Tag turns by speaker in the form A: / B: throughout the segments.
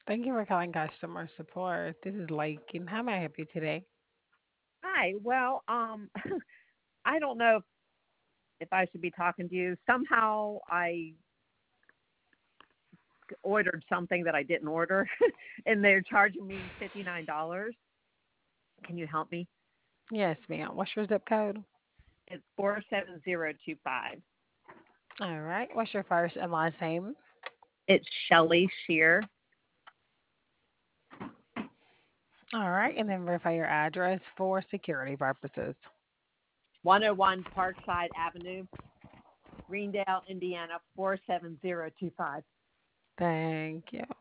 A: Thank you for calling customer support. This is Lake, and how may I help you today?
B: Hi. Well, I don't know if I should be talking to you. Somehow I ordered something that I didn't order, and they're charging me $59. Can you help me?
A: Yes, ma'am. What's your zip code?
B: It's 47025.
A: All right. What's your first and last name?
B: It's Shelly Shear,
A: All right, and then verify your address for security purposes.
B: 101 Parkside Avenue, Greendale, Indiana 47025.
A: Thank you.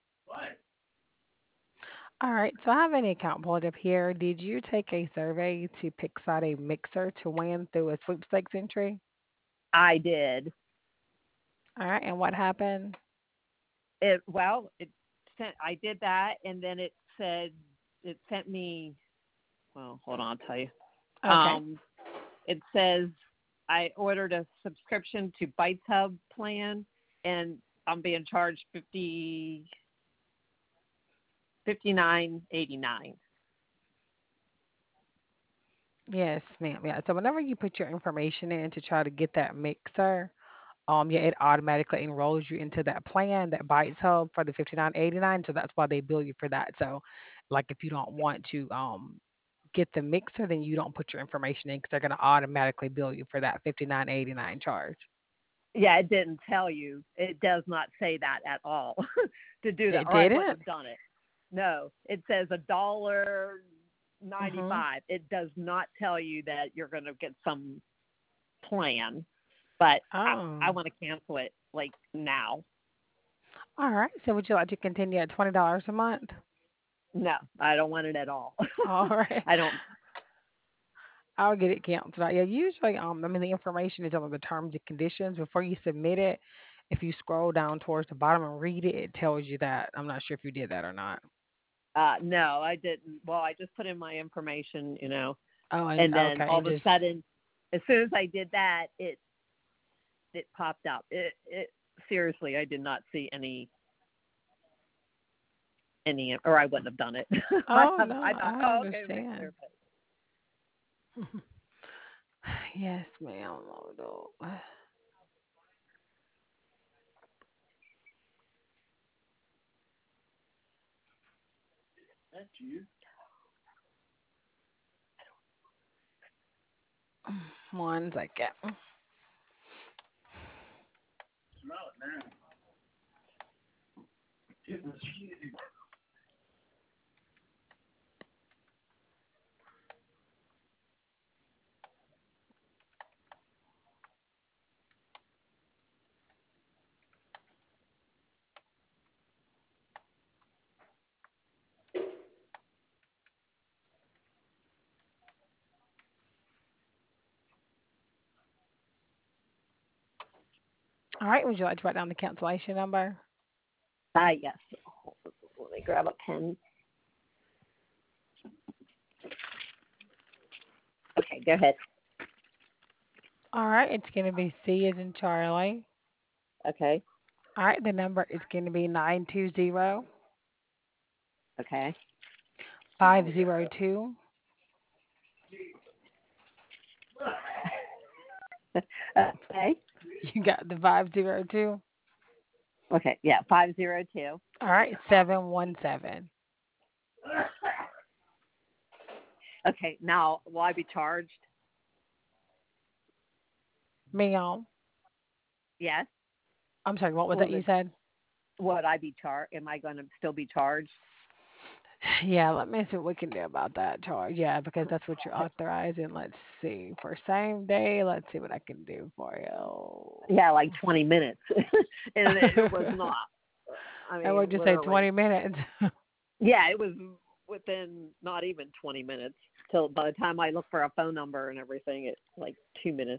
A: All right, so I have an account pulled up here. Did you take a survey to pick out a mixer to win through a sweepstakes entry?
B: I did.
A: All right, and what happened?
B: It sent. I did that, and then it sent me. Well, hold on, I'll tell you.
A: Okay.
B: Um, it says I ordered a subscription to Bites Hub plan, and I'm being charged 59.89.
A: Yes, ma'am. Yeah. So whenever you put your information in to try to get that mixer, yeah, it automatically enrolls you into that plan, that Bites Hub for the 59.89. So that's why they bill you for that. So, like, if you don't want to get the mixer, then you don't put your information in because they're gonna automatically bill you for that 59.89 charge.
B: Yeah, it didn't tell you. It does not say that at all to do that,
A: It
B: or I wouldn't
A: didn't.
B: have done it. No, it says
A: Mhm.
B: $1.95. It does not tell you that you're going to get some plan, but I
A: Oh.
B: want to cancel it like now.
A: All right. So would you like to continue at $20 a month?
B: No, I don't want it at all.
A: All right.
B: I don't.
A: I'll get it canceled out. Yeah, usually, I mean, the information is on the terms and conditions. Before you submit it, if you scroll down towards the bottom and read it, it tells you that. I'm not sure if you did that or not.
B: No, I didn't. Well, I just put in my information,
A: Oh, and
B: and then
A: okay,
B: all
A: and
B: of a
A: just
B: sudden, as soon as I did that, it popped up. It seriously, I did not see any, or I wouldn't have done it.
A: oh no,
B: I thought,
A: I
B: oh, okay, mixer.
A: understand. Yes, ma'am. Oh, no. One second. All right, would you like to write down the cancellation number?
B: Yes. Let me grab a pen. Okay, go ahead.
A: All right, it's going to be C as in Charlie.
B: Okay.
A: All right, the number is going to be 920
B: Okay.
A: 502.
B: Okay.
A: You got the 502.
B: Okay. Yeah. 502.
A: All right, 717.
B: Okay. Now, will I be charged?
A: Ma'am.
B: Yes.
A: I'm sorry, what was
B: Will
A: that you
B: the
A: said?
B: Would I be charged? Am I going to still be charged?
A: Yeah, let me see what we can do about that charge. Yeah, because that's what you're authorizing. Let's see. For same day, let's see what I can do for
B: Yeah, like 20 minutes, and it was
A: you.
B: not. I
A: I
B: mean,
A: would just say
B: literally.
A: 20 minutes.
B: Yeah, it was within not even 20 minutes. Till by the time I look for a phone number and everything, it's like 2 minutes.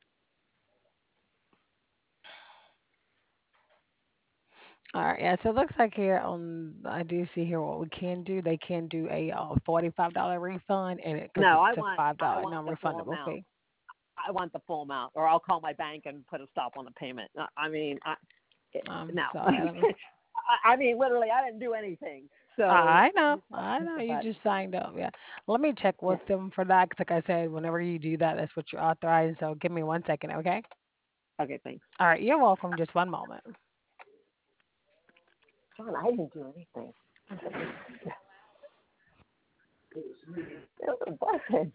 A: All right, yeah. So it looks like here I do see here what we can do. They can do a $45 refund, and because
B: No,
A: it's a five
B: I
A: dollar
B: want the full
A: non-refundable
B: amount.
A: fee.
B: I want the full amount, or I'll call my bank and put a stop on the payment. I mean,
A: I'm
B: no.
A: sorry. Let me.
B: I mean, literally, I didn't do anything. So
A: I know,
B: you just
A: I
B: hit
A: know.
B: the
A: You
B: button.
A: just signed up. Yeah. Let me check
B: Yeah.
A: with them for that. 'Cause like I said, whenever you do that, that's what you're authorized. So give me 1 second, okay?
B: Okay, thanks.
A: All right. You're welcome. Just one moment.
B: John, I didn't do anything. It wasn't.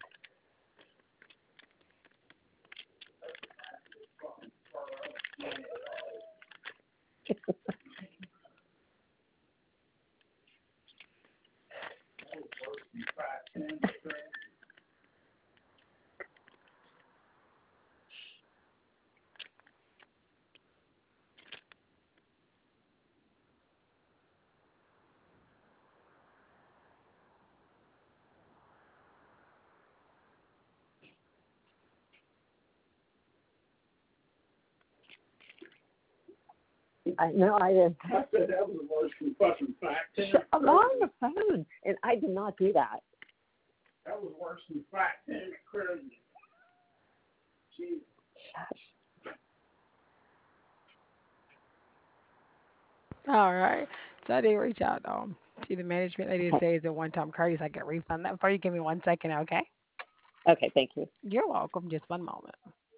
B: I know I didn't.
C: I said that was the worst fucking fact.
B: I'm on the phone, and I did not do that.
C: That was worse than fact. Damn it, crazy. Jeez.
A: All right. So I did reach out to the management. They did
B: Okay.
A: say it's a one-time courtesy. I get refund that for you. Give me 1 second, okay?
B: Okay, thank you.
A: You're welcome. Just one moment.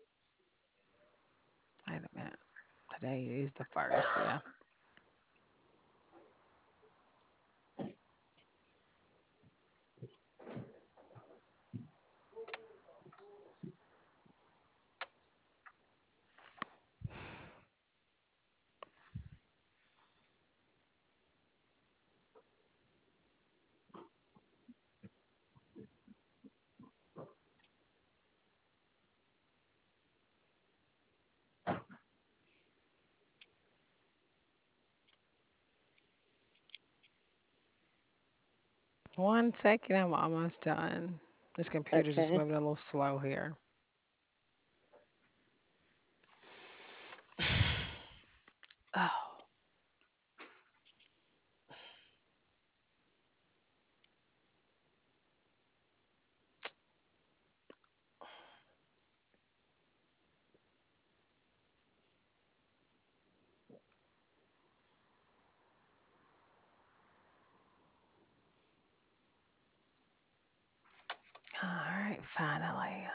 A: Wait a minute. Today is the first. Yeah. One second. I'm almost done. This computer's just
B: Okay.
A: moving a little slow here. Oh. All right. Finally.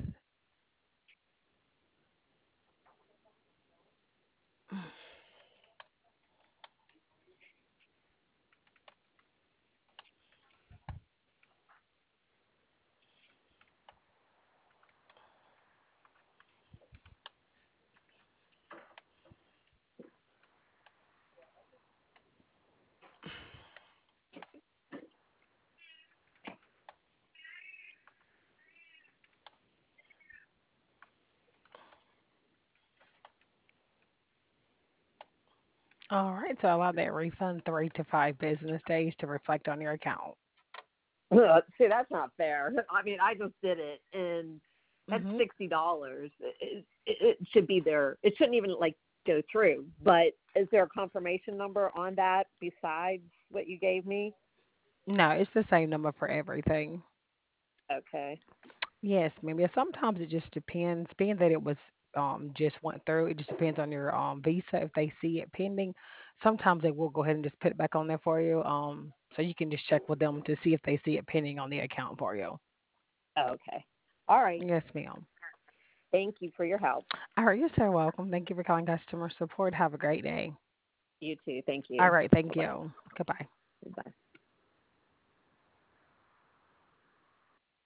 A: All right. So allow that refund 3 to 5 business days to reflect on your account.
B: See, that's not fair. I mean, I just did it, and that's
A: Mm-hmm.
B: $60. It should be there. It shouldn't even like go through. But is there a confirmation number on that besides what you gave me?
A: No, it's the same number for everything.
B: Okay.
A: Yes, maybe sometimes it just depends. Being that it was just went through, it just depends on your visa. If they see it pending, sometimes they will go ahead and just put it back on there for you. So you can just check with them to see if they see it pending on the account for you.
B: Okay. All right.
A: Yes, ma'am.
B: Thank you for your help.
A: All right, you're so welcome. Thank you for calling customer support. Have a great day.
B: You too. Thank
A: All
B: you.
A: right,
B: Bye
A: thank
B: bye.
A: you. Goodbye.